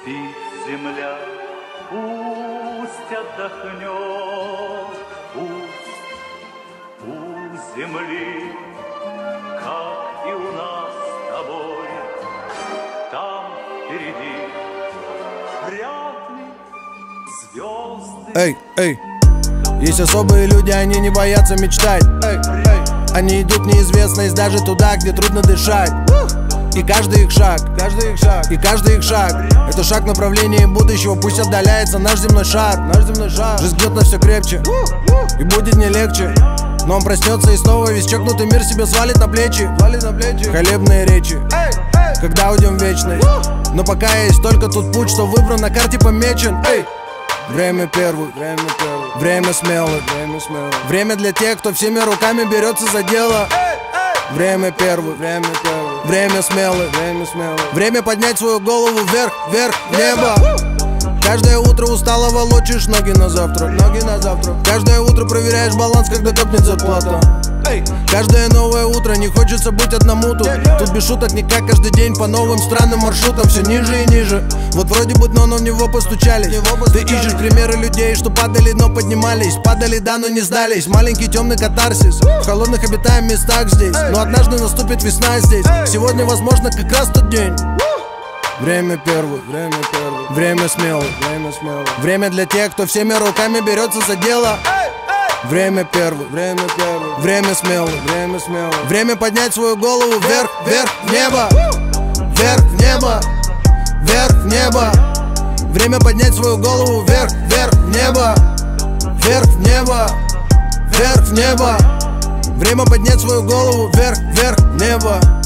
Спит земля, пусть отдохнет, пусть у земли, как и у нас с тобой, там впереди вряд ли звезды. Эй, эй, есть особые люди, они не боятся мечтать. Они идут в неизвестность даже туда, где трудно дышать. И каждый их шаг, и каждый их шаг — это шаг в направлении будущего. Пусть отдаляется наш земной шар. Жизнь бьет нас все крепче, и будет не легче. Но он проснется и снова весь чокнутый мир себе свалит на плечи. Хвалебные речи, когда уйдем в вечность. Но пока есть только тот путь, что выбран, на карте помечен. Время первых, время смелых, время для тех, кто всеми руками берется за дело. Время первых, время смелых, время поднять свою голову вверх, вверх, в небо. Каждое утро устало волочишь ноги на завтра. Каждое утро проверяешь баланс, когда копнет зарплата. Каждое новое утро не хочется быть одному тут. Тут без шуток никак, каждый день по новым странным маршрутам. Все ниже и ниже, вот вроде бы, но в него постучались. Ты ищешь примеры людей, что падали, но поднимались. Падали, да, но не сдались. Маленький темный катарсис в холодных обитаем местах здесь. Но однажды наступит весна здесь. Сегодня, возможно, как раз тот день. Время первых, время смелых, время для тех, кто всеми руками берется за дело. Время первых, время смелых, время поднять свою голову вверх, вверх, в небо. Вверх, в небо, вверх, в небо. Время поднять свою голову вверх, вверх, в небо. Вверх, в небо, вверх, в небо. Время поднять свою голову вверх, вверх, в небо.